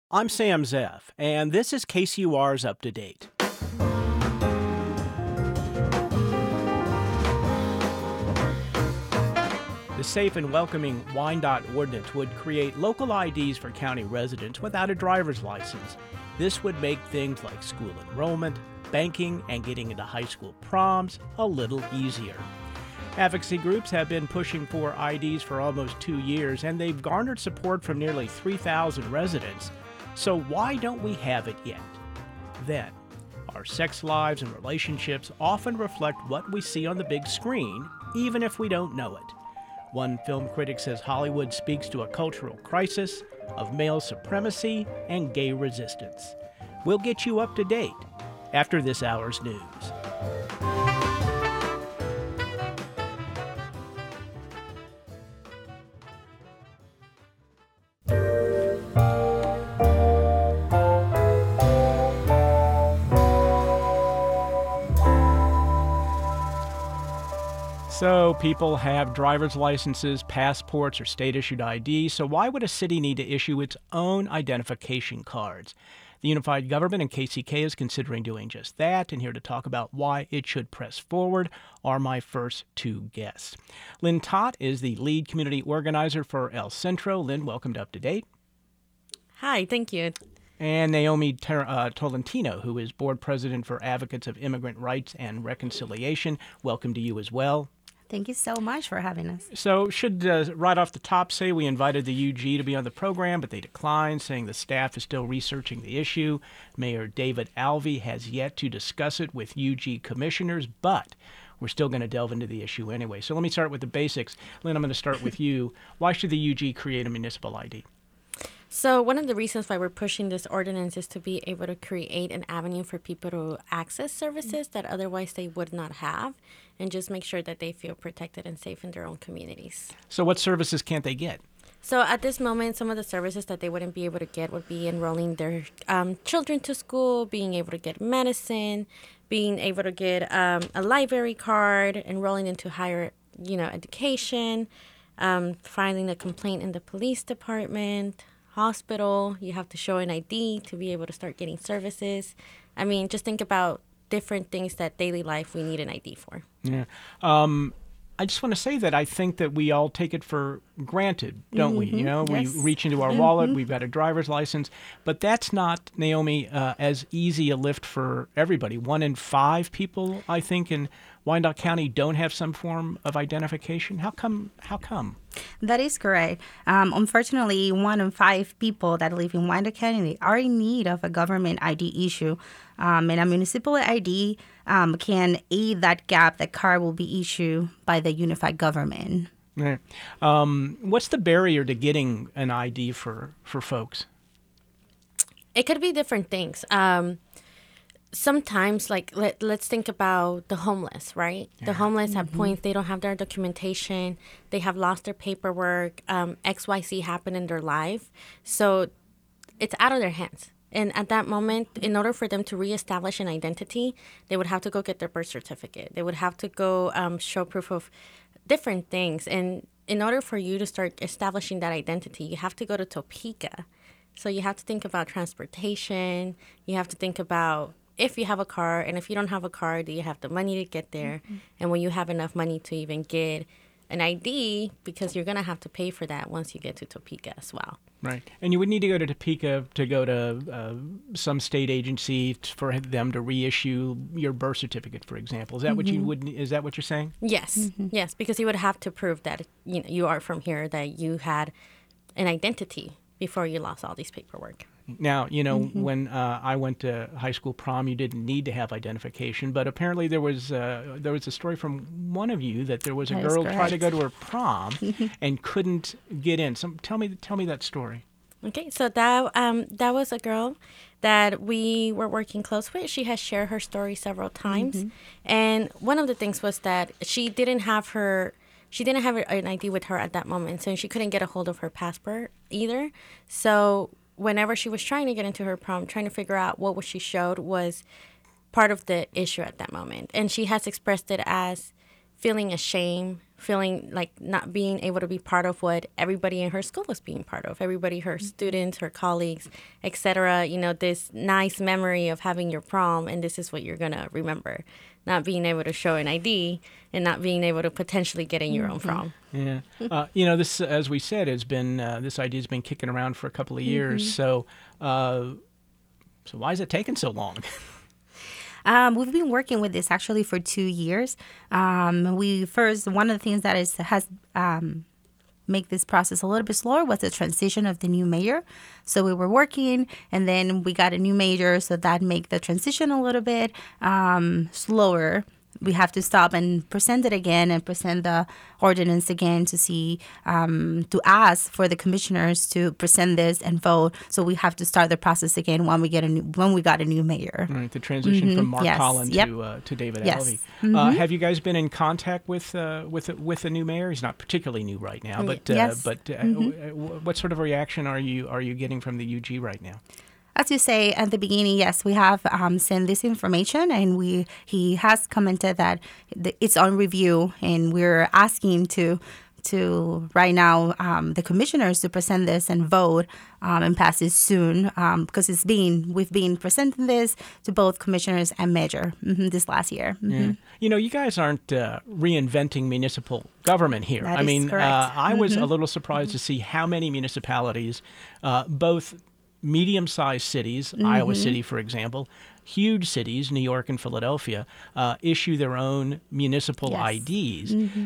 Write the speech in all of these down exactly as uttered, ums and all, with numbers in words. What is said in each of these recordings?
I'm Sam Zeff, and this is K C U R's Up to Date. The Safe and Welcoming Wyandotte Ordinance would create local I Ds for county residents without a driver's license. This would make things like school enrollment, banking, and getting into high school proms a little easier. Advocacy groups have been pushing for I Ds for almost two years, and they've garnered support from nearly three thousand residents. So why don't we have it yet? Then, our sex lives and relationships often reflect what we see on the big screen, even if we don't know it. One film critic says Hollywood speaks to a cultural crisis of male supremacy and gay resistance. We'll get you up to date after this hour's news. So people have driver's licenses, passports, or state-issued I Ds, so why would a city need to issue its own identification cards? The Unified Government and K C K is considering doing just that, and here to talk about why it should press forward are my first two guests. Lynn Tott is the lead community organizer for El Centro. Lynn, welcome to Up to Date. Hi, thank you. And Naomi Ter- uh, Tolentino, who is board president for Advocates of Immigrant Rights and Reconciliation. Welcome to you as well. Thank you so much for having us. So should uh, right off the top say we invited the U G to be on the program, but they declined, saying the staff is still researching the issue. Mayor David Alvey has yet to discuss it with U G commissioners, but we're still going to delve into the issue anyway. So let me start with the basics. Lynn, I'm going to start with you. Why should the U G create a municipal I D? So one of the reasons why we're pushing this ordinance is to be able to create an avenue for people to access services that otherwise they would not have, and just make sure that they feel protected and safe in their own communities. So what services can't they get? So at this moment, some of the services that they wouldn't be able to get would be enrolling their um, children to school, being able to get medicine, being able to get um, a library card, enrolling into higher, you know, education, um, filing a complaint in the police department, hospital. You have to show an I D to be able to start getting services. I mean, just think about different things that daily life we need an I D for. Yeah. Um, I just want to say that I think that we all take it for granted, don't Mm-hmm. we? You know, Yes. we reach into our Mm-hmm. wallet, we've got a driver's license, but that's not, Naomi, uh, as easy a lift for everybody. One in five people, I think, in Wyandotte County don't have some form of identification. How come? How come? That is correct. Um, unfortunately, one in five people that live in Wyandotte County are in need of a government I D issue. Um, and a municipal I D um, can aid that gap. That card will be issued by the unified government. Yeah. Um, what's the barrier to getting an I D for, for folks? It could be different things. Um, sometimes, like, let, let's think about the homeless, right? The homeless at points, they don't have their documentation. They have lost their paperwork. Um, X Y Z happened in their life. So it's out of their hands. And at that moment, in order for them to reestablish an identity, they would have to go get their birth certificate. They would have to go um, show proof of different things. And in order for you to start establishing that identity, you have to go to Topeka. So you have to think about transportation. You have to think about if you have a car, and if you don't have a car, do you have the money to get there? Mm-hmm. And when you have enough money to even get an I D, because you're going to have to pay for that once you get to Topeka as well. Right. And you would need to go to Topeka to go to uh, some state agency t- for them to reissue your birth certificate, for example. Is that mm-hmm. what you would? Is that what you're saying? Yes. Mm-hmm. Yes, because you would have to prove that, you know, you are from here, that you had an identity before you lost all these paperwork. Now, you know, Mm-hmm. when uh, I went to high school prom, you didn't need to have identification, but apparently there was uh, there was a story from one of you that there was a That is girl trying to go correct. to her prom and couldn't get in. So tell me, tell me that story. Okay, so that um that was a girl that we were working close with. She has shared her story several times, Mm-hmm. and one of the things was that she didn't have her she didn't have an I D with her at that moment, so she couldn't get a hold of her passport either. So whenever she was trying to get into her prom, trying to figure out what was she showed was part of the issue at that moment, and she has expressed it as feeling ashamed, feeling like not being able to be part of what everybody in her school was being part of, everybody, her students, her colleagues, et cetera. You know, this nice memory of having your prom, and this is what you're going to remember. Not being able to show an I D and not being able to potentially get in your own prom. Yeah. Uh, you know, this, as we said, has been, uh, this idea has been kicking around for a couple of years. Mm-hmm. So, uh, so why is it taking so long? Um, we've been working with this actually for two years. Um, we first, one of the things that is has um, make this process a little bit slower was the transition of the new mayor. So we were working, and then we got a new mayor, so that make the transition a little bit um, slower. We have to stop and present it again and present the ordinance again to see, um, to ask for the commissioners to present this and vote. So we have to start the process again when we get a new, when we got a new mayor. Right, the transition mm-hmm. from Mark yes. Collin yep. to uh, to David yes. Alvey. Mm-hmm. Uh, have you guys been in contact with uh, with with the new mayor? He's not particularly new right now, but uh, yes. but uh, mm-hmm. what sort of reaction are you are you getting from the U G right now? As you say at the beginning, yes, we have um, sent this information, and we he has commented that it's on review, and we're asking to to right now um, the commissioners to present this and vote um, and pass it soon um, because it's been we've been presenting this to both commissioners and mayor mm-hmm, this last year. Mm-hmm. Yeah. You know, you guys aren't uh, reinventing municipal government here. That I is mean, correct. uh, I was mm-hmm. a little surprised mm-hmm. to see how many municipalities, uh, both medium-sized cities, mm-hmm. Iowa City, for example, huge cities, New York and Philadelphia, uh, issue their own municipal yes. I Ds. Mm-hmm.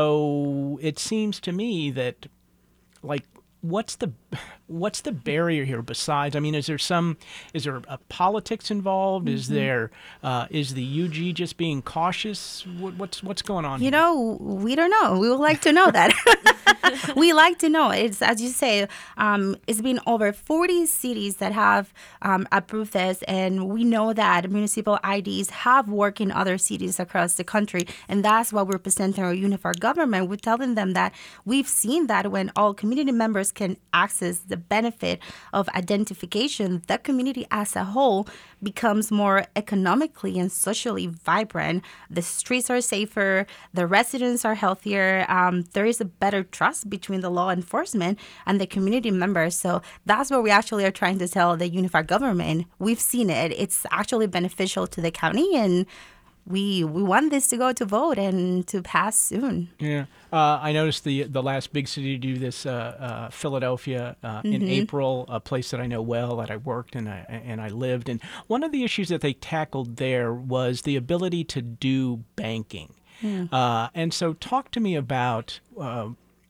So it seems to me that, like, what's the what's the barrier here besides? I mean, is there some is there a politics involved? Mm-hmm. Is there uh, is the U G just being cautious? What, what's what's going on? You here? know, we don't know. We would like to know that. We like to know. It's as you say. Um, it's been over forty cities that have um, approved this, and we know that municipal I Ds have worked in other cities across the country, and that's why we're presenting our unified government. We're telling them that we've seen that when all community members can access the benefit of identification, the community as a whole becomes more economically and socially vibrant. The streets are safer, the residents are healthier, um, there is a better trust between the law enforcement and the community members. So that's what we actually are trying to tell the unified government. We've seen it. It's actually beneficial to the county, and we we want this to go to vote and to pass soon. Yeah. Uh, I noticed the the last big city to do this, uh, uh, Philadelphia, uh, mm-hmm. in April, a place that I know well, that I worked and I and I lived. And one of the issues that they tackled there was the ability to do banking. Mm. Uh, and so, talk to me about uh,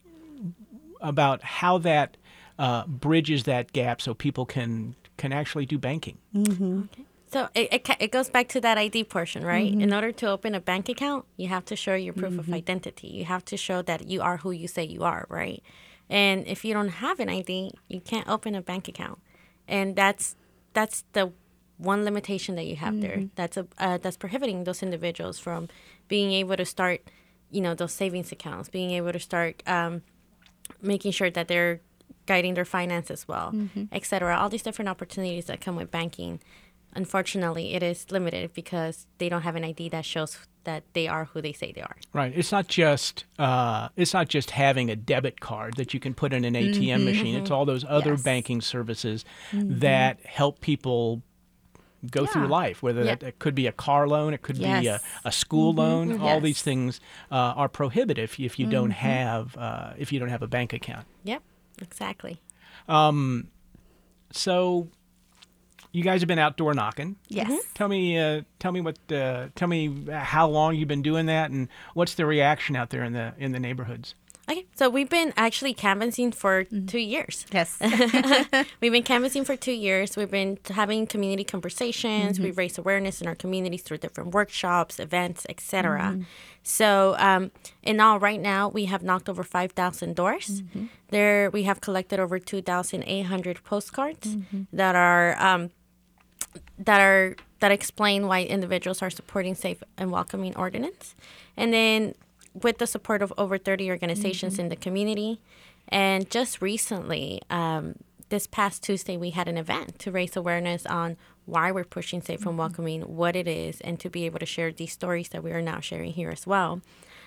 about how that uh, bridges that gap, so people can can actually do banking. Mm-hmm. Okay. So it, it it goes back to that I D portion, right? Mm-hmm. In order to open a bank account, you have to show your proof mm-hmm. of identity. You have to show that you are who you say you are, right? And if you don't have an I D, you can't open a bank account. And that's that's the one limitation that you have mm-hmm. there. That's a uh, that's prohibiting those individuals from being able to start, you know, those savings accounts, being able to start um, making sure that they're guiding their finances well, mm-hmm. et cetera. All these different opportunities that come with banking. Unfortunately, it is limited because they don't have an I D that shows that they are who they say they are. Right. It's not just uh, it's not just having a debit card that you can put in an A T M mm-hmm. machine. It's all those other yes. banking services mm-hmm. that help people go yeah. through life, whether yeah. that it could be a car loan, it could yes. be a, a school mm-hmm. loan. Mm-hmm. All yes. these things uh, are prohibited if, if you don't mm-hmm. have uh, if you don't have a bank account. Yep, exactly. Um, so. You guys have been outdoor knocking. Yes. Mm-hmm. Tell me, uh, tell me what, uh, tell me how long you've been doing that, and what's the reaction out there in the in the neighborhoods. Okay, so we've been actually canvassing for mm-hmm. two years. Yes. We've been canvassing for two years. We've been having community conversations. Mm-hmm. We've raised awareness in our communities through different workshops, events, et cetera. Mm-hmm. So um, in all, right now, we have knocked over five thousand doors. Mm-hmm. There, we have collected over two thousand eight hundred postcards mm-hmm. that are um, that are that explain why individuals are supporting safe and welcoming ordinance. And then with the support of over thirty organizations mm-hmm. in the community. And just recently, um, this past Tuesday, we had an event to raise awareness on why we're pushing safe mm-hmm. and welcoming, what it is, and to be able to share these stories that we are now sharing here as well.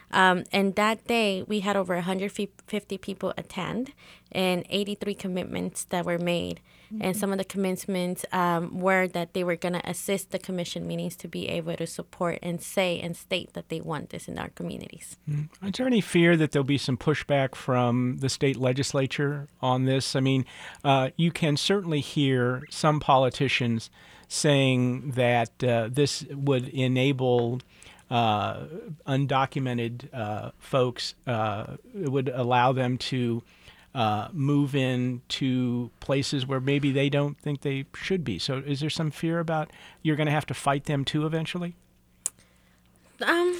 Um, and that day, we had over one hundred fifty people attend and eighty-three commitments that were made. Mm-hmm. And some of the commitments um, were that they were going to assist the commission meetings to be able to support and say and state that they want this in our communities. Mm-hmm. Is there any fear that there'll be some pushback from the state legislature on this? I mean, uh, you can certainly hear some politicians saying that uh, this would enable uh, undocumented uh, folks, uh, it would allow them to uh, move in to places where maybe they don't think they should be. So is there some fear about you're going to have to fight them too eventually? Um.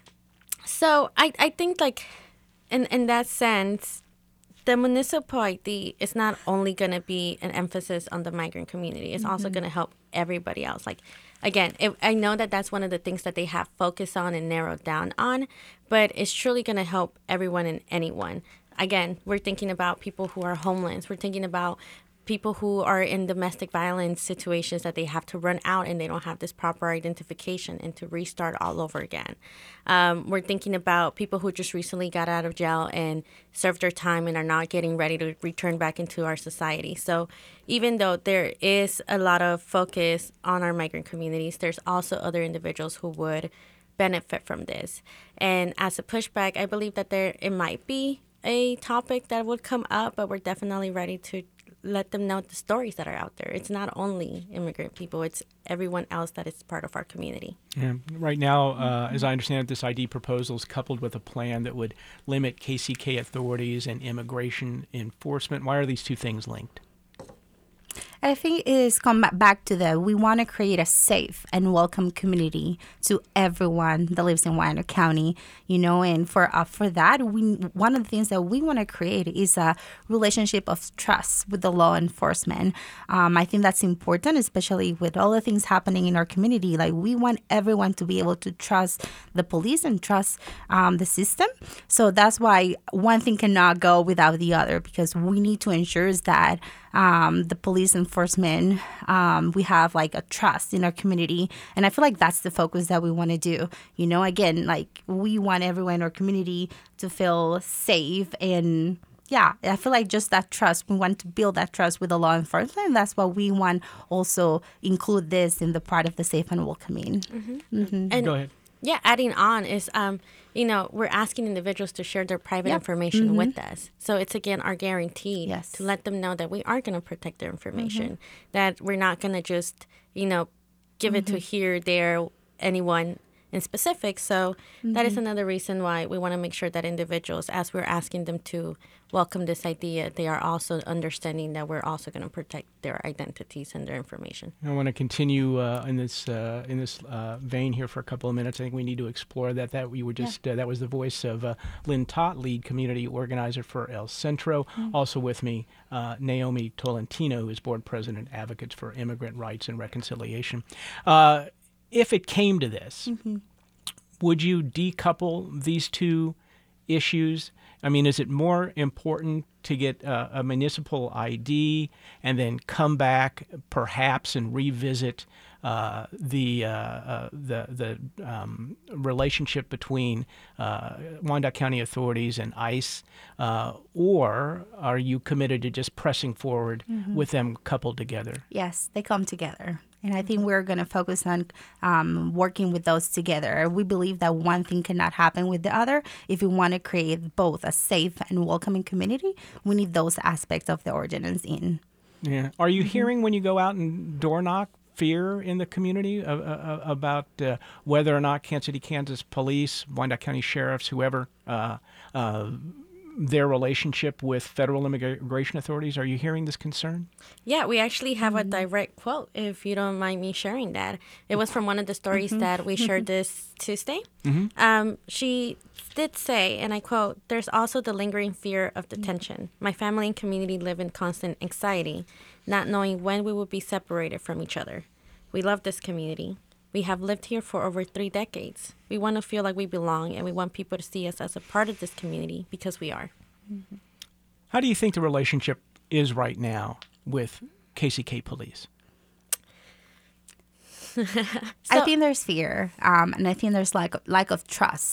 So I, I think like in, in that sense, the municipal I D is not only going to be an emphasis on the migrant community. It's mm-hmm. also going to help everybody else. Like, again, it, I know that that's one of the things that they have focused on and narrowed down on, but it's truly going to help everyone and anyone. Again, we're thinking about people who are homeless. We're thinking about people who are in domestic violence situations that they have to run out and they don't have this proper identification and to restart all over again. Um, we're thinking about people who just recently got out of jail and served their time and are not getting ready to return back into our society. So even though there is a lot of focus on our migrant communities, there's also other individuals who would benefit from this. And as a pushback, I believe that there it might be a topic that would come up, but we're definitely ready to let them know the stories that are out there. It's not only immigrant people, it's everyone else that is part of our community. Yeah. Right now, uh, as I understand it, this I D proposal is coupled with a plan that would limit K C K authorities and immigration enforcement. Why are these two things linked? I think it is come back to the, we want to create a safe and welcome community to everyone that lives in Wyandotte County, you know, and for uh, for that, we one of the things that we want to create is a relationship of trust with the law enforcement. Um, I think that's important, especially with all the things happening in our community. Like, we want everyone to be able to trust the police and trust um, the system. So that's why one thing cannot go without the other, because we need to ensure that um, the police enforcement, um, we have like a trust in our community. And I feel like that's the focus that we want to do. You know, again, like, we want everyone in our community to feel safe. And yeah, I feel like just that trust, we want to build that trust with the law enforcement. And that's why we want also include this in the part of the safe and welcoming. Mm-hmm. Mm-hmm. And Go ahead. Yeah, adding on is, um, you know, we're asking individuals to share their private yep. information mm-hmm. with us. So it's, again, our guarantee yes. to let them know that we are going to protect their information, mm-hmm. that we're not going to just, you know, give mm-hmm. it to here, there, anyone in specific. So mm-hmm. that is another reason why we want to make sure that individuals, as we're asking them to welcome this idea, they are also understanding that we're also going to protect their identities and their information. I want to continue uh, in this uh, in this uh, vein here for a couple of minutes. I think we need to explore that. That we were just yeah. uh, that was the voice of uh, Lynn Tott, lead community organizer for El Centro. Mm-hmm. Also with me, uh, Naomi Tolentino, who is board president, Advocates for Immigrant Rights and Reconciliation. Uh, if it came to this, mm-hmm. would you decouple these two issues? I mean, is it more important to get uh, a municipal I D and then come back perhaps and revisit uh, the uh, uh, the the um, relationship between uh, Wyandotte County authorities and ICE, uh, or are you committed to just pressing forward mm-hmm. with them coupled together? Yes, they come together. And I think we're going to focus on um, working with those together. We believe that one thing cannot happen with the other. If we want to create both a safe and welcoming community, we need those aspects of the ordinance in. Yeah. Are you mm-hmm. hearing when you go out and door knock fear in the community uh, uh, about uh, whether or not Kansas City, Kansas police, Wyandotte County sheriffs, whoever, uh, uh, their relationship with federal immigration authorities? Are you hearing this concern? Yeah, we actually have a direct quote, if you don't mind me sharing that. It was from one of the stories mm-hmm. that we shared this Tuesday. Mm-hmm. Um, she did say, and I quote, "There's also the lingering fear of detention. My family and community live in constant anxiety, not knowing when we will be separated from each other. We love this community. We have lived here for over three decades. We want to feel like we belong, and we want people to see us as a part of this community because we are." Mm-hmm. How do you think the relationship is right now with K C K police? so, I think there's fear, um, and I think there's lack of, lack of trust.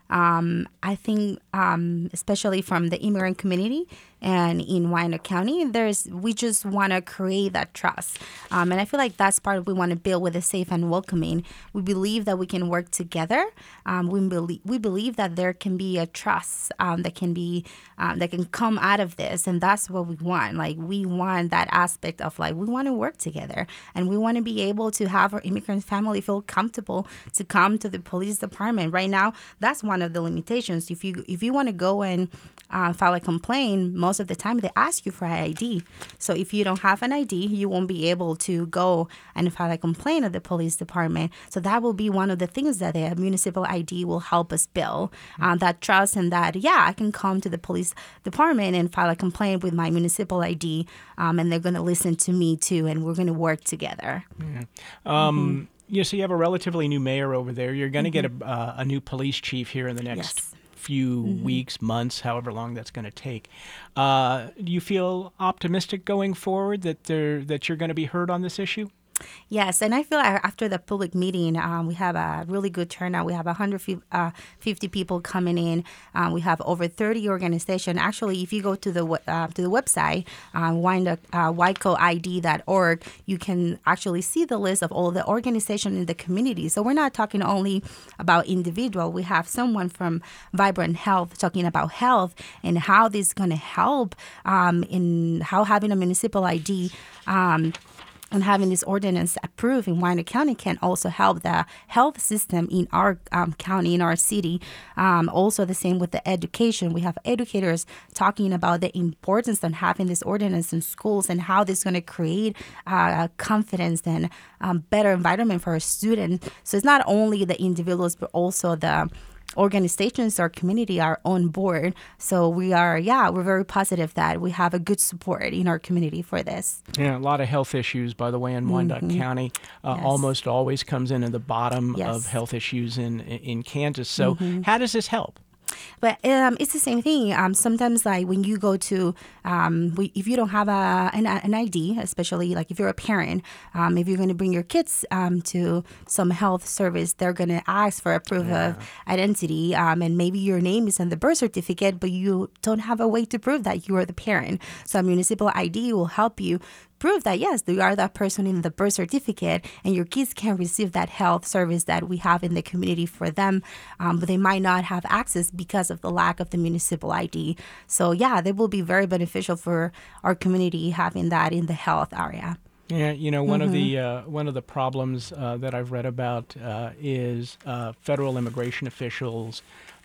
Um, I think, um, especially from the immigrant community and in Wyandotte County, there's we just want to create that trust. Um, and I feel like that's part of what we want to build with a safe and welcoming. We believe that we can work together. Um, we believe we believe that there can be a trust um, that can be um, that can come out of this, and that's what we want. Like we want that aspect of like we want to work together, and we want to be able to have our immigrant family feel comfortable to come to the police department. Right now, that's one of the limitations. If you if you want to go and uh, file a complaint, most of the time they ask you for an I D. So if you don't have an I D, you won't be able to go and file a complaint at the police department. So that will be one of the things that a municipal I D will help us build, uh, that trust and that, yeah, I can come to the police department and file a complaint with my municipal I D, um, and they're going to listen to me too, and we're going to work together. Yeah. Um, mm-hmm. You know, so you have a relatively new mayor over there. You're going to mm-hmm. get a, uh, a new police chief here in the next yes. few mm-hmm. weeks, months, however long that's going to take. Uh, do you feel optimistic going forward that there that you're going to be heard on this issue? Yes, and I feel like after the public meeting, um, we have a really good turnout. We have one hundred fifty people coming in. Um, we have over thirty organizations. Actually, if you go to the uh, to the website, uh, Wyandotte, uh, Wyco I D dot org, you can actually see the list of all the organizations in the community. So we're not talking only about individual. We have someone from Vibrant Health talking about health and how this is going to help um, in how having a municipal I D um, and having this ordinance approved in Wyandotte County can also help the health system in our um, county, in our city. Um, also the same with the education. We have educators talking about the importance of having this ordinance in schools and how this is going to create uh, confidence and um, better environment for our students. So it's not only the individuals, but also the organizations, our community are on board. So we are, yeah, we're very positive that we have a good support in our community for this. Yeah, a lot of health issues, by the way, in Wyandotte mm-hmm. County. Uh, yes. Almost always comes in at the bottom yes. of health issues in in Kansas. So mm-hmm. how does this help? But um, it's the same thing. Um, sometimes, like when you go to, um, we, if you don't have a an, an I D, especially like if you're a parent, um, if you're going to bring your kids um, to some health service, they're going to ask for a proof yeah. of identity, um, and maybe your name is on the birth certificate, but you don't have a way to prove that you are the parent. So a municipal I D will help you prove that, yes, you are that person in the birth certificate, and your kids can receive that health service that we have in the community for them, um, but they might not have access because of the lack of the municipal I D. So, yeah, they will be very beneficial for our community having that in the health area. Yeah, you know, one mm-hmm. of the uh, one of the problems uh, that I've read about uh, is uh, federal immigration officials.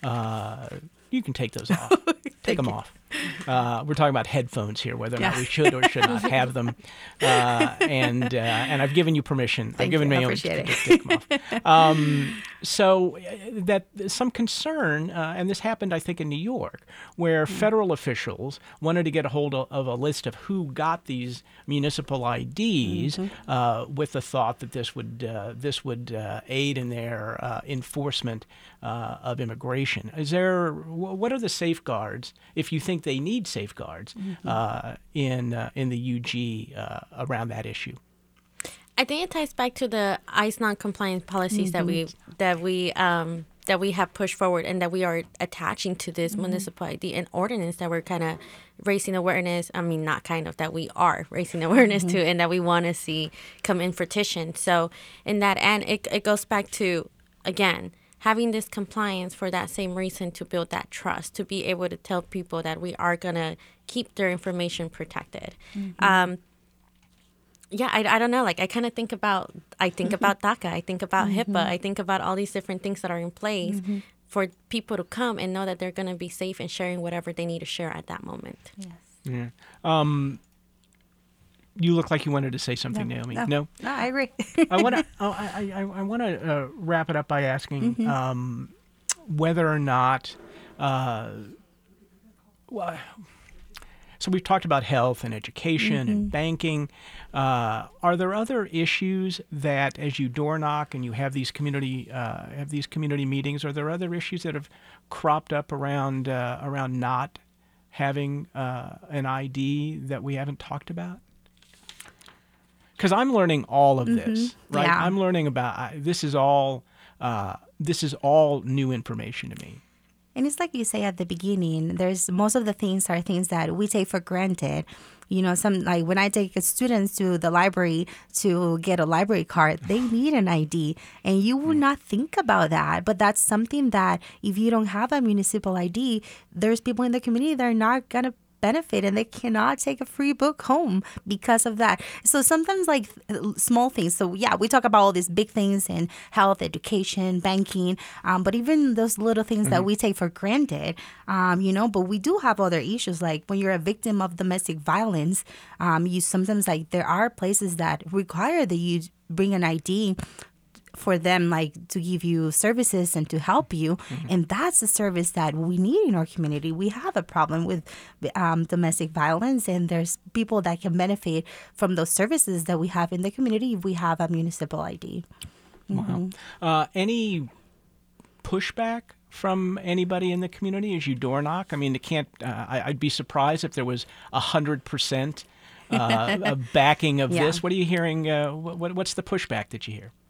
Uh, you can take those off. Take them off. Uh, we're talking about headphones here, whether or yeah. not we should or should not have them. Uh, and uh, and I've given you permission. Thank I've given you. me I appreciate to, it. to take them off. Um, so uh, that some concern, uh, and this happened, I think, in New York, where mm-hmm. federal officials wanted to get a hold of, of a list of who got these municipal I Ds, mm-hmm. uh, with the thought that this would uh, this would uh, aid in their uh, enforcement uh, of immigration. Is there what are the safeguards, if you think they need safeguards, mm-hmm. uh, in uh, in the U G uh, around that issue? I think it ties back to the ICE non-compliance policies mm-hmm. that we that we um, that we have pushed forward and that we are attaching to this mm-hmm. municipal I D and ordinance that we're kind of raising awareness. I mean, not kind of that we are raising awareness mm-hmm. to, and that we want to see come in fruition. So, in that end, it it goes back to again having this compliance for that same reason, to build that trust, to be able to tell people that we are going to keep their information protected. Mm-hmm. Um, yeah, I, I don't know. Like, I kind of think about, I think about DACA, I think about mm-hmm. HIPAA, I think about all these different things that are in place mm-hmm. for people to come and know that they're going to be safe and sharing whatever they need to share at that moment. Yes. Yeah. Um, You look like you wanted to say something, no, Naomi. No, no, no I agree. I want to. Oh, I, I, I want to uh, wrap it up by asking mm-hmm. um, whether or not. Uh, well, so we've talked about health and education mm-hmm. and banking. Uh, are there other issues that, as you door knock and you have these community uh, have these community meetings, are there other issues that have cropped up around uh, around not having uh, an I D that we haven't talked about? Because I'm learning all of this, mm-hmm. right? Yeah. I'm learning about I, this is all uh, this is all new information to me. And it's like you say at the beginning, there's most of the things are things that we take for granted. You know, some like when I take students to the library to get a library card, they need an I D. And you would not think about that. But that's something that if you don't have a municipal I D, there's people in the community that are not going to benefit and they cannot take a free book home because of that. So sometimes like small things. So yeah, we talk about all these big things in health, education, banking, um, but even those little things mm-hmm. that we take for granted, um, you know, but we do have other issues. Like when you're a victim of domestic violence, um, you sometimes like there are places that require that you bring an I D for them, like to give you services and to help you. Mm-hmm. And that's a service that we need in our community. We have a problem with um, domestic violence, and there's people that can benefit from those services that we have in the community if we have a municipal I D. Mm-hmm. Wow. Uh, any pushback from anybody in the community as you door knock? I mean, it can't. Uh, I, I'd be surprised if there was a hundred percent uh, backing of yeah. this. What are you hearing? Uh, what, what's the pushback that you hear?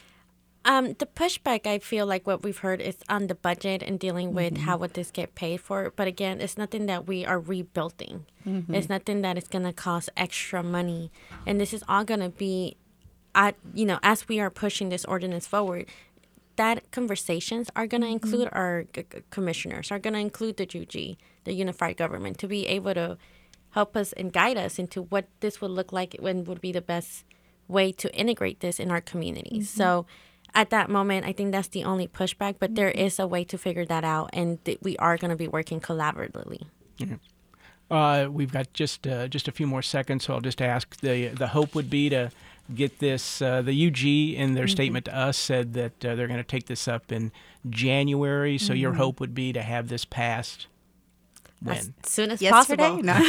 Um, the pushback, I feel like what we've heard is on the budget and dealing with mm-hmm. how would this get paid for. But again, it's nothing that we are rebuilding. Mm-hmm. It's nothing that is going to cost extra money. And this is all going to be, at, you know, as we are pushing this ordinance forward, that conversations are going to mm-hmm. include our g- commissioners, are going to include the U G, the unified government, to be able to help us and guide us into what this would look like and would be the best way to integrate this in our communities. Mm-hmm. So at that moment, I think that's the only pushback, but there is a way to figure that out, and th- we are going to be working collaboratively. Mm-hmm. Uh, we've got just uh, just a few more seconds, so I'll just ask. The the hope would be to get this. Uh, the U G, in their mm-hmm. statement to us, said that uh, they're going to take this up in January, so mm-hmm. your hope would be to have this passed when? As soon as Yesterday? possible. No.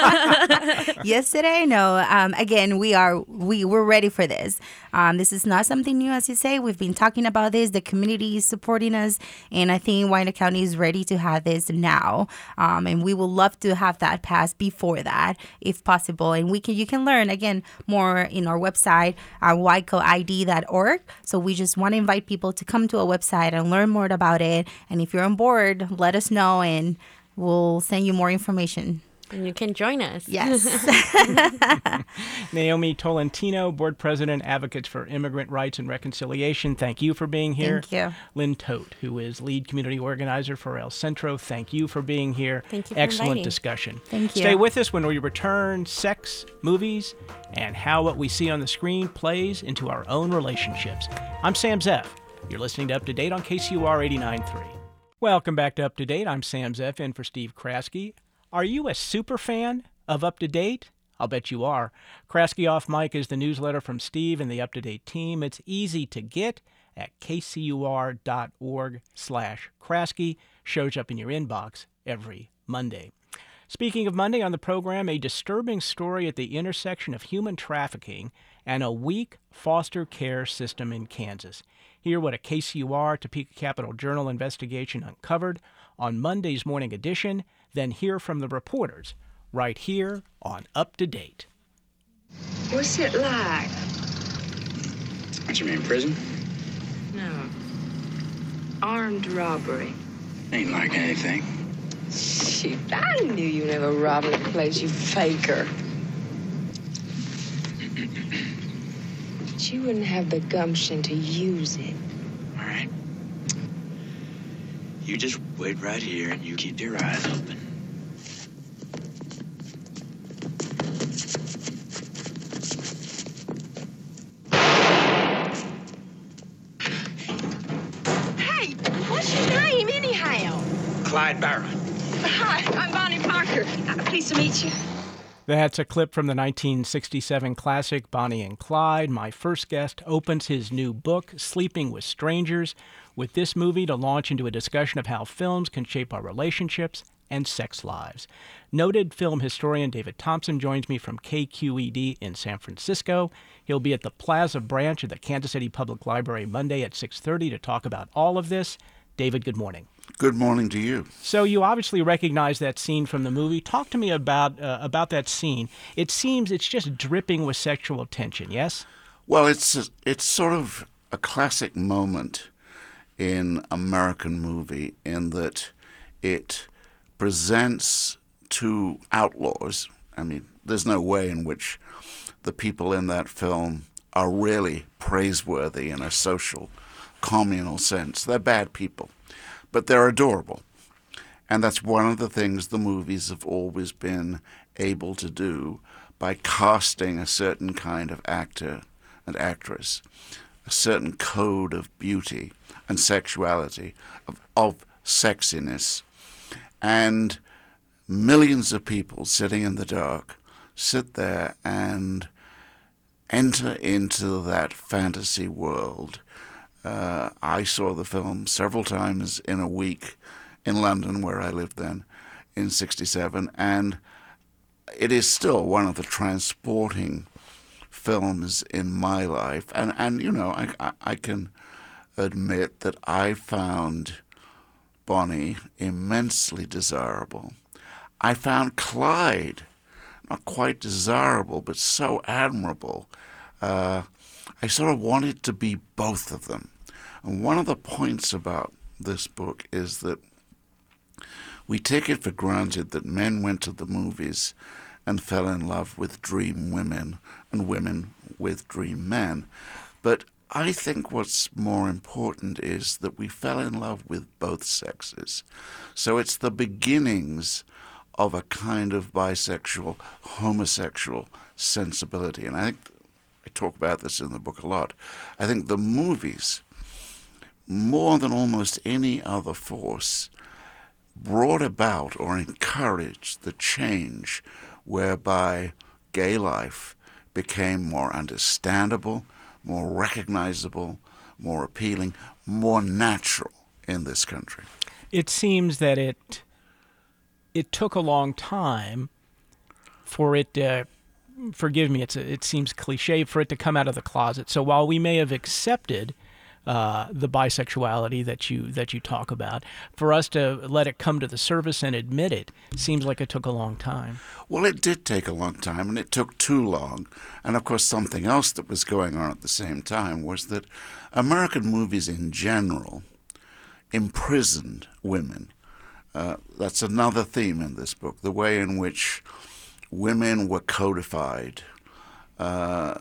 Yesterday? No. Um, again, we are we we're ready for this. Um, this is not something new, as you say. We've been talking about this. The community is supporting us, and I think Wyandotte County is ready to have this now. Um, and we would love to have that passed before that, if possible. And we can you can learn again more in our website, uh, wyco I D dot org. So we just want to invite people to come to our website and learn more about it. And if you're on board, let us know, and we'll send you more information. And you can join us. Yes. Naomi Tolentino, Board President, Advocates for Immigrant Rights and Reconciliation, thank you for being here. Thank you. Lynn Todt, who is Lead Community Organizer for El Centro, thank you for being here. Thank you for Excellent inviting. discussion. Thank you. Stay with us when we return. Sex, movies, and how what we see on the screen plays into our own relationships. I'm Sam Zeff. You're listening to Up to Date on K C U R eighty-nine point three. Welcome back to Up to Date. I'm Sam Zeff in for Steve Kraske. Are you a super fan of Up to Date? I'll bet you are. Kraske Off Mic is the newsletter from Steve and the Up to Date team. It's easy to get at kcur.org slash Kraske. Shows up in your inbox every Monday. Speaking of Monday on the program, a disturbing story at the intersection of human trafficking and a weak foster care system in Kansas. Hear what a K C U R Topeka Capital Journal investigation uncovered on Monday's Morning Edition, then hear from the reporters right here on Up to Date. What's it like? What you mean, prison? No. Armed robbery. Ain't like anything. Shoot, I knew you never robbed a place, you faker. But you wouldn't have the gumption to use it. All right. You just wait right here and you keep your eyes open. Hey, what's your name anyhow? Clyde Barron. Hi, I'm Bonnie Parker. Uh, pleased to meet you. That's a clip from the nineteen sixty-seven classic Bonnie and Clyde. My first guest opens his new book, Sleeping with Strangers, with this movie to launch into a discussion of how films can shape our relationships and sex lives. Noted film historian David Thompson joins me from K Q E D in San Francisco. He'll be at the Plaza branch of the Kansas City Public Library Monday at six thirty to talk about all of this. David, good morning. Good morning to you. So you obviously recognize that scene from the movie. Talk to me about uh, about that scene. It seems it's just dripping with sexual tension, yes? Well, it's a, it's sort of a classic moment in American movie in that it presents two outlaws. I mean, there's no way in which the people in that film are really praiseworthy in a social, communal sense. They're bad people, but they're adorable. And that's one of the things the movies have always been able to do by casting a certain kind of actor and actress, a certain code of beauty and sexuality, of, of sexiness. And millions of people sitting in the dark sit there and enter into that fantasy world. Uh, I saw the film several times in a week in London, where I lived then, in sixty-seven, and it is still one of the transporting films in my life. And, and you know, I, I, I can admit that I found Bonnie immensely desirable. I found Clyde not quite desirable, but so admirable. Uh, I sort of wanted to be both of them. And one of the points about this book is that we take it for granted that men went to the movies and fell in love with dream women and women with dream men. But I think what's more important is that we fell in love with both sexes. So it's the beginnings of a kind of bisexual, homosexual sensibility. And I think I talk about this in the book a lot. I think the movies, more than almost any other force, brought about or encouraged the change whereby gay life became more understandable, more recognizable, more appealing, more natural in this country. It seems that it it took a long time for it to, forgive me, it's a, it seems cliche, for it to come out of the closet. So while we may have accepted uh, the bisexuality that you that you talk about, for us to let it come to the surface and admit it seems like it took a long time. Well, it did take a long time, and it took too long. And of course, something else that was going on at the same time was that American movies in general imprisoned women. Uh, that's another theme in this book, the way in which women were codified. Uh,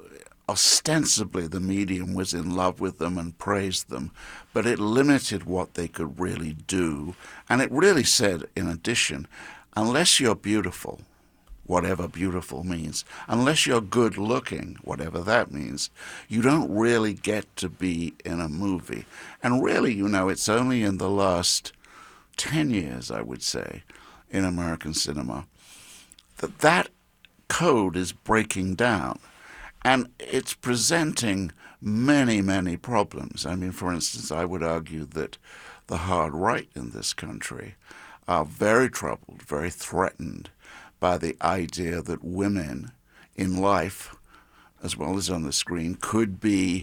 ostensibly, the medium was in love with them and praised them, but it limited what they could really do. And it really said, in addition, unless you're beautiful, whatever beautiful means, unless you're good looking, whatever that means, you don't really get to be in a movie. And really, you know, it's only in the last ten years, I would say, in American cinema, that that code is breaking down. And it's presenting many, many problems. I mean, for instance, I would argue that the hard right in this country are very troubled, very threatened by the idea that women in life, as well as on the screen, could be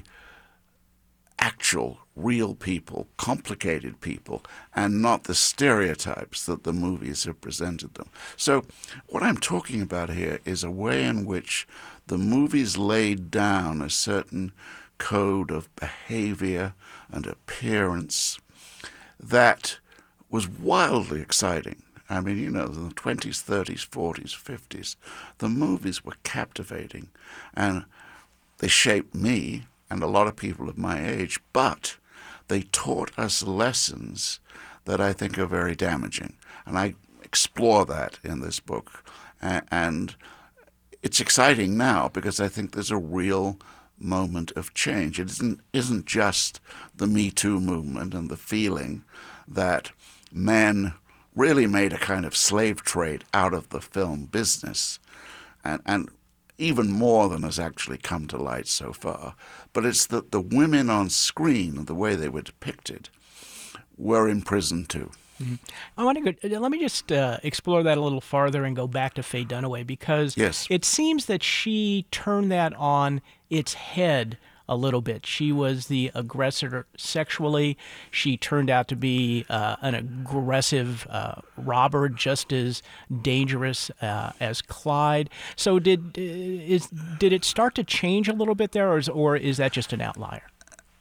actual, real people, complicated people, and not the stereotypes that the movies have presented them. So what I'm talking about here is a way in which the movies laid down a certain code of behavior and appearance that was wildly exciting. I mean, you know, in the twenties, thirties, forties, fifties, the movies were captivating, and they shaped me and a lot of people of my age, but they taught us lessons that I think are very damaging. And I explore that in this book. And it's exciting now because I think there's a real moment of change. It isn't, isn't just the Me Too movement and the feeling that men really made a kind of slave trade out of the film business, and, and even more than has actually come to light so far. But it's that the women on screen and the way they were depicted were imprisoned too. Mm-hmm. I want to go. Let me just uh, explore that a little farther and go back to Faye Dunaway, because yes. It seems that she turned that on its head a little bit. She was the aggressor sexually. She turned out to be uh, an aggressive uh, robber, just as dangerous uh, as Clyde. So did is did it start to change a little bit there, or is, or is that just an outlier?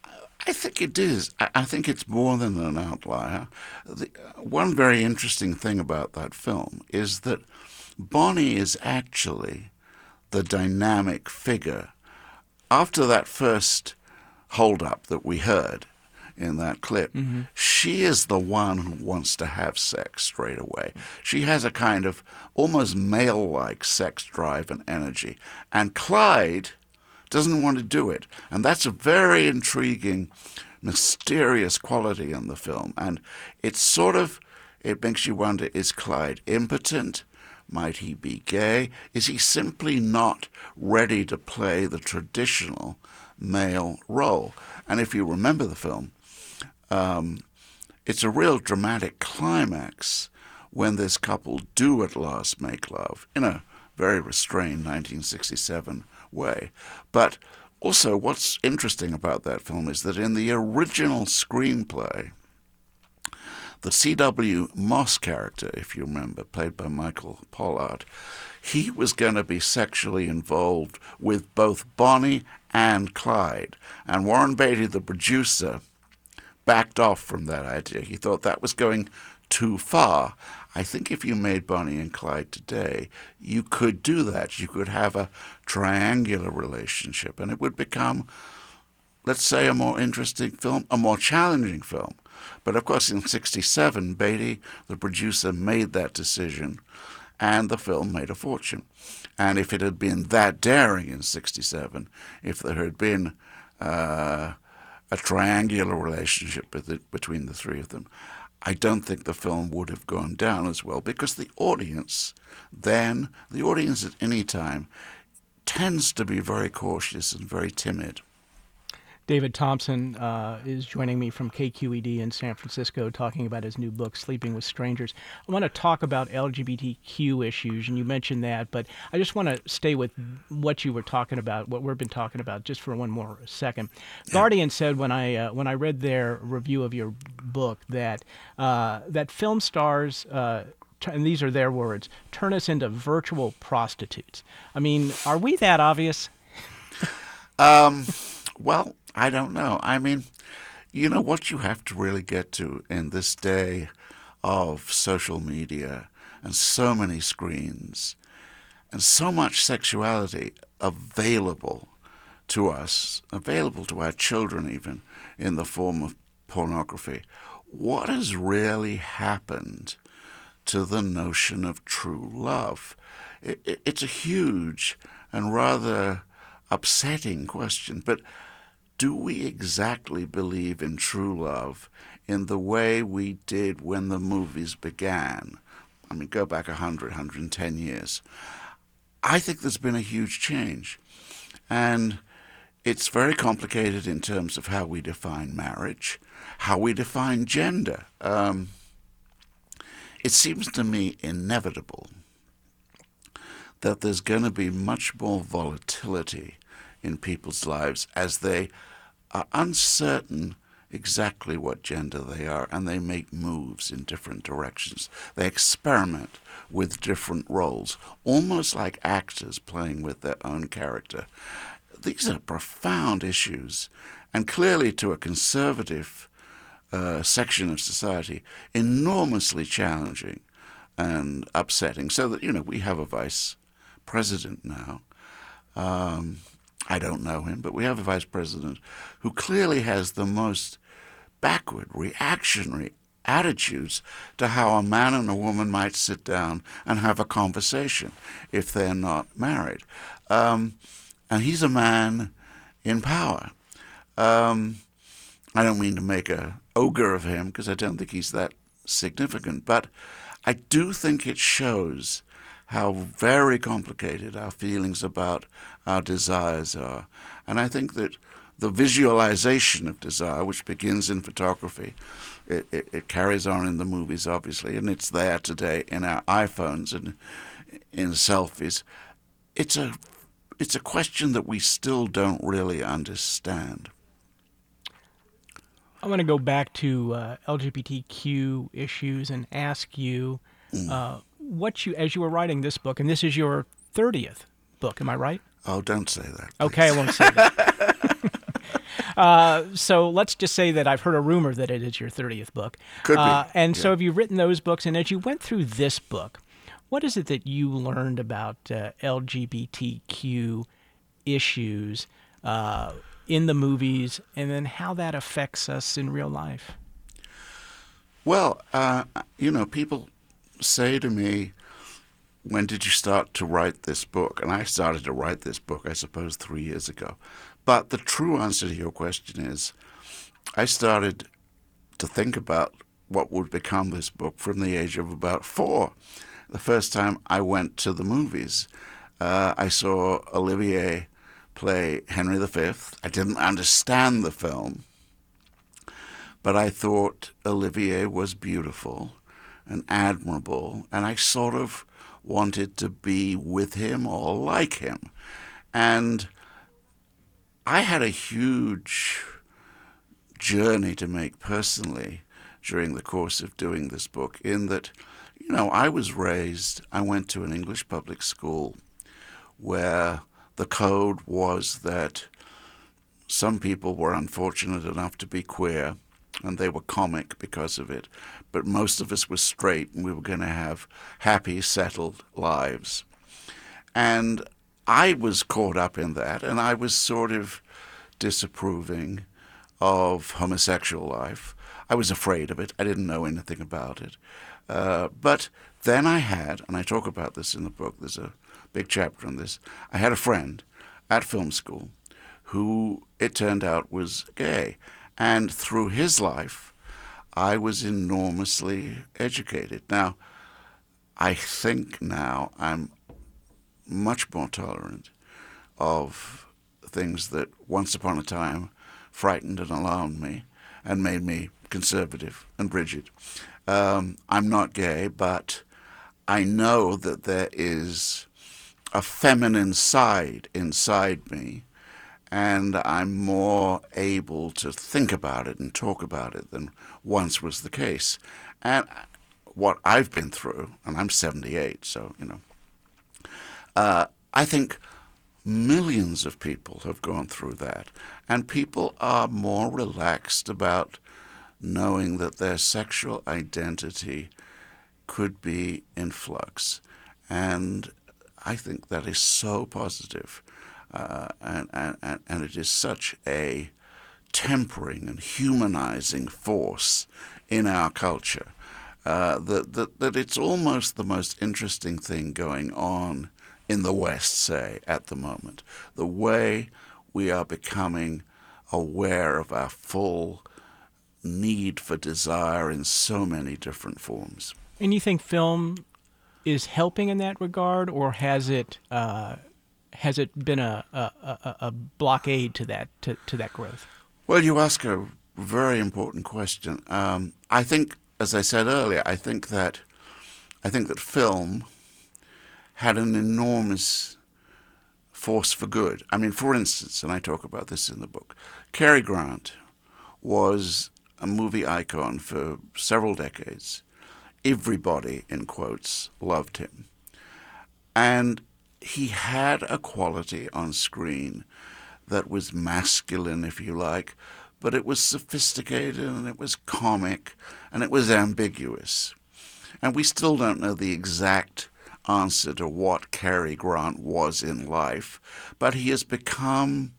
I think it is. I, I think it's more than an outlier. The, uh, one very interesting thing about that film is that Bonnie is actually the dynamic figure. After that first hold-up that we heard in that clip, mm-hmm. she is the one who wants to have sex straight away. She has a kind of almost male-like sex drive and energy. And Clyde doesn't want to do it. And that's a very intriguing, mysterious quality in the film. And it's sort of, it makes you wonder, is Clyde impotent? Might he be gay? Is he simply not ready to play the traditional male role? And if you remember the film, um, it's a real dramatic climax when this couple do at last make love in a very restrained nineteen sixty-seven way. But also what's interesting about that film is that in the original screenplay, the C W Moss character, if you remember, played by Michael Pollard, he was going to be sexually involved with both Bonnie and Clyde. And Warren Beatty, the producer, backed off from that idea. He thought that was going too far. I think if you made Bonnie and Clyde today, you could do that. You could have a triangular relationship, and it would become, let's say, a more interesting film, a more challenging film. But of course, in sixty-seven, Beatty, the producer, made that decision, and the film made a fortune. And if it had been that daring in sixty-seven, if there had been uh, a triangular relationship with it, between the three of them, I don't think the film would have gone down as well, because the audience then, the audience at any time, tends to be very cautious and very timid. David Thompson uh, is joining me from K Q E D in San Francisco, talking about his new book, Sleeping with Strangers. I want to talk about L G B T Q issues, and you mentioned that, but I just want to stay with what you were talking about, what we've been talking about, just for one more second. Yeah. Guardian said when I uh, when I read their review of your book that uh, that film stars, uh, and these are their words, turn us into virtual prostitutes. I mean, are we that obvious? um, well, I don't know. I mean, you know, what you have to really get to in this day of social media and so many screens and so much sexuality available to us, available to our children even, in the form of pornography. What has really happened to the notion of true love? It, it, it's a huge and rather upsetting question, but do we exactly believe in true love in the way we did when the movies began? I mean, go back one hundred, one hundred ten years. I think there's been a huge change. And it's very complicated in terms of how we define marriage, how we define gender. Um, it seems to me inevitable that there's going to be much more volatility in people's lives as they are uncertain exactly what gender they are, and they make moves in different directions. They experiment with different roles, almost like actors playing with their own character. These are profound issues, and clearly to a conservative uh, section of society, enormously challenging and upsetting. So that, you know, we have a vice president now. Um, I don't know him, but we have a vice president who clearly has the most backward, reactionary attitudes to how a man and a woman might sit down and have a conversation if they're not married. Um, and he's a man in power. Um, I don't mean to make a ogre of him, because I don't think he's that significant, but I do think it shows how very complicated our feelings about our desires are. And I think that the visualization of desire, which begins in photography, it, it, it carries on in the movies, obviously, and it's there today in our iPhones and in selfies. It's a, it's a question that we still don't really understand. I want to go back to uh, L G B T Q issues and ask you, mm. uh, what you, as you were writing this book, and this is your thirtieth book, am I right? Oh, don't say that. Okay, I won't say that. Uh, so let's just say that I've heard a rumor that it is your thirtieth book. Could be. Uh, and yeah. so have you written those books? And as you went through this book, what is it that you learned about uh, L G B T Q issues uh, in the movies, and then how that affects us in real life? Well, uh, you know, people say to me, when did you start to write this book? And I started to write this book, I suppose, three years ago. But the true answer to your question is, I started to think about what would become this book from the age of about four. The first time I went to the movies, uh, I saw Olivier play Henry the Fifth. I didn't understand the film, but I thought Olivier was beautiful and admirable, and I sort of wanted to be with him or like him. And I had a huge journey to make personally during the course of doing this book, in that, you know, I was raised, I went to an English public school where the code was that some people were unfortunate enough to be queer, and they were comic because of it, but most of us were straight, and we were going to have happy, settled lives. And I was caught up in that, and I was sort of disapproving of homosexual life. I was afraid of it. I didn't know anything about it. Uh, but then I had, and I talk about this in the book, there's a big chapter on this, I had a friend at film school who, it turned out, was gay. And through his life, I was enormously educated. Now, I think now I'm much more tolerant of things that once upon a time frightened and alarmed me and made me conservative and rigid. Um, I'm not gay, but I know that there is a feminine side inside me, and I'm more able to think about it and talk about it than once was the case. And what I've been through, and I'm seventy-eight, so, you know, uh, I think millions of people have gone through that, and people are more relaxed about knowing that their sexual identity could be in flux. And I think that is so positive. Uh, and, and, and it is such a tempering and humanizing force in our culture uh, that, that, that it's almost the most interesting thing going on in the West, say, at the moment. The way we are becoming aware of our full need for desire in so many different forms. And you think film is helping in that regard, or has it uh, has it been a, a, a, a blockade to that to, to that growth? Well, you ask a very important question. Um, I think, as I said earlier, I think that I think that film had an enormous force for good. I mean, for instance, and I talk about this in the book, Cary Grant was a movie icon for several decades. Everybody, in quotes, loved him. And he had a quality on screen that was masculine, if you like, but it was sophisticated and it was comic and it was ambiguous. And we still don't know the exact answer to what Cary Grant was in life, but he has become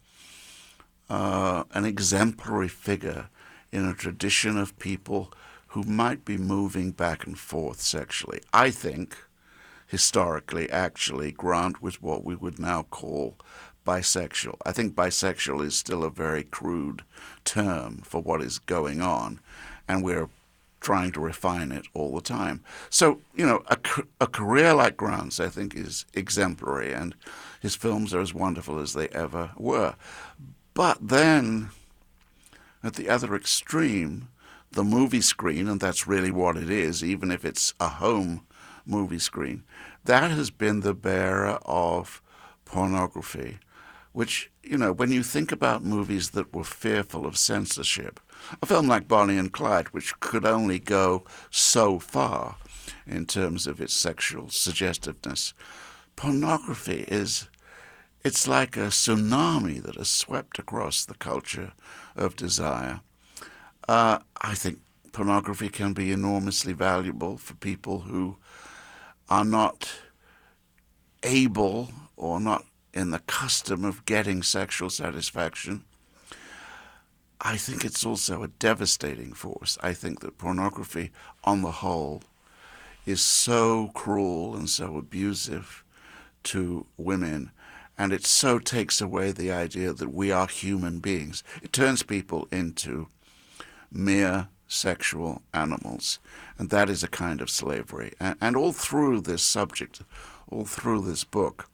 uh, an exemplary figure in a tradition of people who might be moving back and forth sexually. I think, historically, actually, Grant was what we would now call bisexual. I think bisexual is still a very crude term for what is going on, and we're trying to refine it all the time. So, you know, a, a career like Grant's, I think, is exemplary, and his films are as wonderful as they ever were. But then, at the other extreme, the movie screen, and that's really what it is, even if it's a home movie screen, that has been the bearer of pornography, which, you know, when you think about movies that were fearful of censorship, a film like Bonnie and Clyde, which could only go so far in terms of its sexual suggestiveness, pornography is it's like a tsunami that has swept across the culture of desire. Uh, I think pornography can be enormously valuable for people who are not able or not in the custom of getting sexual satisfaction. I think it's also a devastating force. I think that pornography, on the whole, is so cruel and so abusive to women, and it so takes away the idea that we are human beings. It turns people into mere sexual animals, and that is a kind of slavery. And, and all through this subject, all through this book,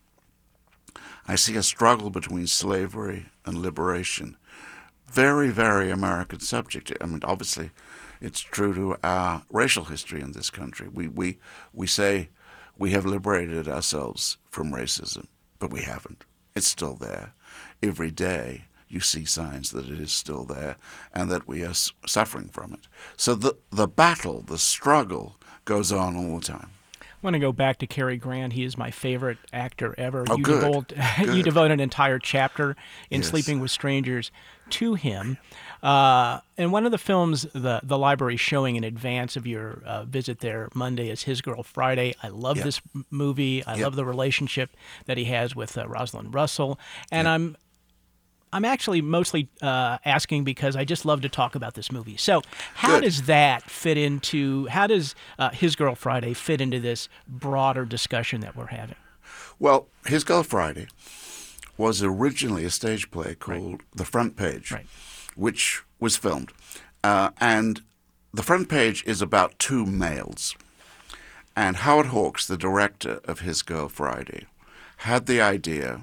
I see a struggle between slavery and liberation. Very, very American subject. I mean, obviously, it's true to our racial history in this country. We we we say we have liberated ourselves from racism, but we haven't. It's still there. Every day you see signs that it is still there and that we are s- suffering from it. So the the battle, the struggle goes on all the time. I want to go back to Cary Grant. He is my favorite actor ever. Oh, you good. Devote, Good. You devote an entire chapter in Yes. Sleeping with Strangers to him. Uh, and one of the films the, the library is showing in advance of your uh, visit there Monday is His Girl Friday. I love Yep. this m- movie. I Yep. love the relationship that he has with uh, Rosalind Russell. And I'm I'm actually mostly uh, asking because I just love to talk about this movie. So how Good. does that fit into, how does uh, His Girl Friday fit into this broader discussion that we're having? Well, His Girl Friday was originally a stage play called The Front Page, Right. which was filmed. Uh, and The Front Page is about two males. And Howard Hawks, the director of His Girl Friday, had the idea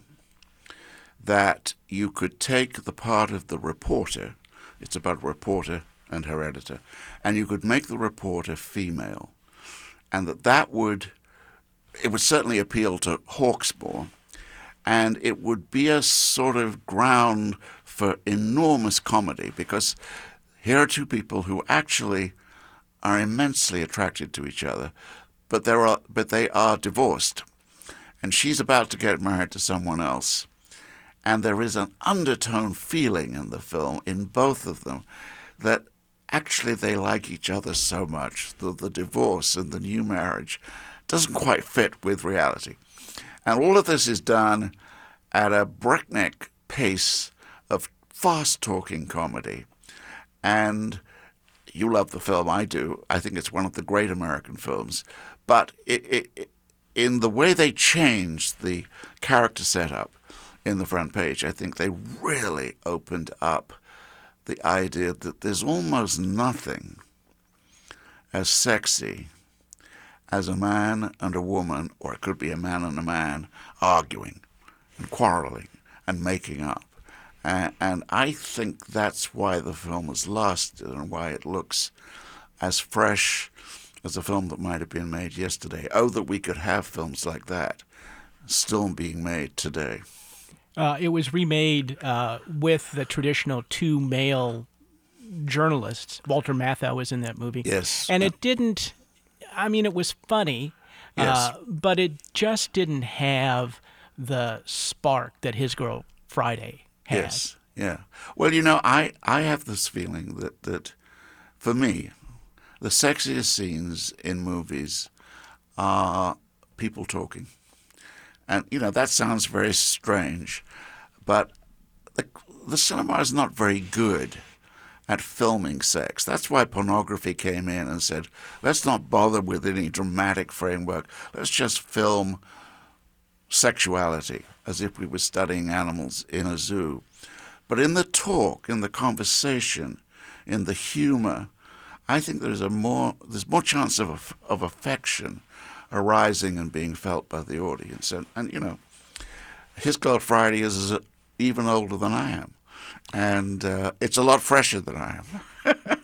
that you could take the part of the reporter, it's about a reporter and her editor, and you could make the reporter female. And that that would, it would certainly appeal to Hawks more, and it would be a sort of ground for enormous comedy, because here are two people who actually are immensely attracted to each other, but there are but they are divorced, and she's about to get married to someone else. And there is an undertone feeling in the film, in both of them, that actually they like each other so much that the divorce and the new marriage doesn't quite fit with reality. And all of this is done at a breakneck pace of fast-talking comedy. And you love the film, I do. I think it's one of the great American films. But it, it, it, in the way they changed the character setup in The Front Page, I think they really opened up the idea that there's almost nothing as sexy as a man and a woman, or it could be a man and a man, arguing and quarreling and making up. And, and I think that's why the film has lasted and why it looks as fresh as a film that might have been made yesterday. Oh, that we could have films like that still being made today. Uh, it was remade uh, with the traditional two male journalists. Walter Matthau was in that movie. Yes. And it didn't, I mean, it was funny, Yes. uh, but it just didn't have the spark that His Girl Friday had. Yes, yeah. Well, you know, I, I have this feeling that, that, for me, the sexiest scenes in movies are people talking. And, you know, that sounds very strange, but the, the cinema is not very good at filming sex. That's why pornography came in and said, let's not bother with any dramatic framework. Let's just film sexuality as if we were studying animals in a zoo. But in the talk, in the conversation, in the humor, I think there's a more there's more chance of of affection arising and being felt by the audience. And, and you know, His Girl Friday is even older than I am, and uh, it's a lot fresher than I am.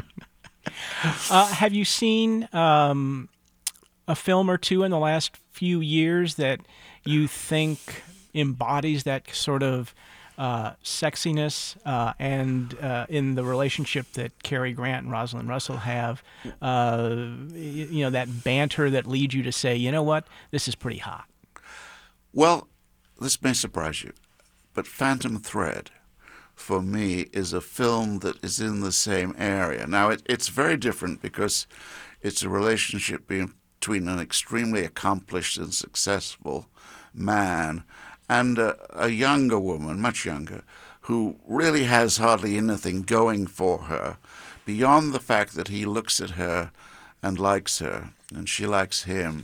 Uh, have you seen um, a film or two in the last few years that you think embodies that sort of uh, sexiness uh, and uh, in the relationship that Cary Grant and Rosalind Russell have, uh, you, you know, that banter that leads you to say, you know what, this is pretty hot? Well, this may surprise you, but Phantom Thread, for me, is a film that is in the same area. Now, it, it's very different because it's a relationship between an extremely accomplished and successful man and a, a younger woman, much younger, who really has hardly anything going for her beyond the fact that he looks at her and likes her, and she likes him.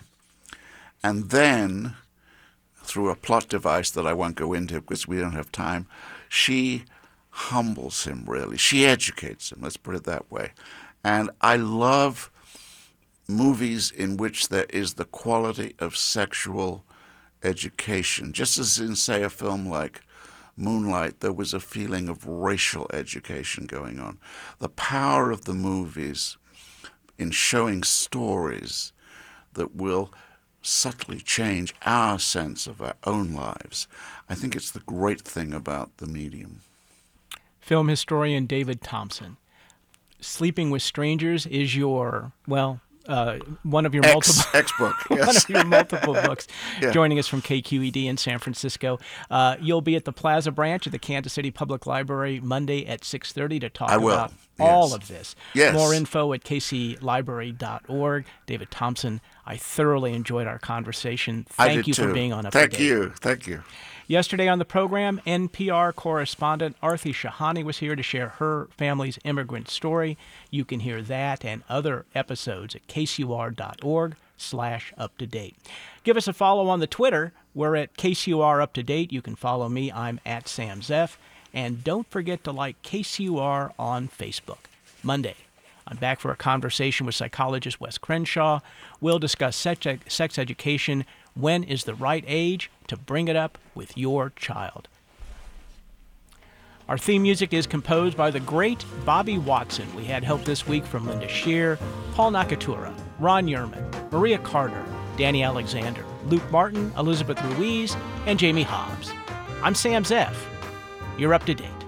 And then, through a plot device that I won't go into because we don't have time, she humbles him, really. She educates him, let's put it that way. And I love movies in which there is the quality of sexual education. Just as in, say, a film like Moonlight, there was a feeling of racial education going on. The power of the movies in showing stories that will subtly change our sense of our own lives. I think it's the great thing about the medium. Film historian David Thompson. Sleeping with Strangers is your, well, uh, one of your X, multiple X book, yes. one of your multiple books. Yeah. Joining us from K Q E D in San Francisco. Uh, you'll be at the Plaza branch of the Kansas City Public Library Monday at six thirty to talk I will. about Yes. all of this. Yes. More info at k c library dot org. David Thompson, I thoroughly enjoyed our conversation. Thank I did you too. for being on Up Thank to Date. you. Thank you. Yesterday on the program, N P R correspondent Arthi Shahani was here to share her family's immigrant story. You can hear that and other episodes at k c u r dot org slash up to date. Give us a follow on the Twitter. We're at K C U R Up to Date. You can follow me. I'm at Sam Zeff. And don't forget to like K C U R on Facebook. Monday, I'm back for a conversation with psychologist Wes Crenshaw. We'll discuss sex, ed- sex education. When is the right age to bring it up with your child? Our theme music is composed by the great Bobby Watson. We had help this week from Linda Shear, Paul Nakatura, Ron Yerman, Maria Carter, Danny Alexander, Luke Martin, Elizabeth Ruiz, and Jamie Hobbs. I'm Sam Zeff. You're up to date.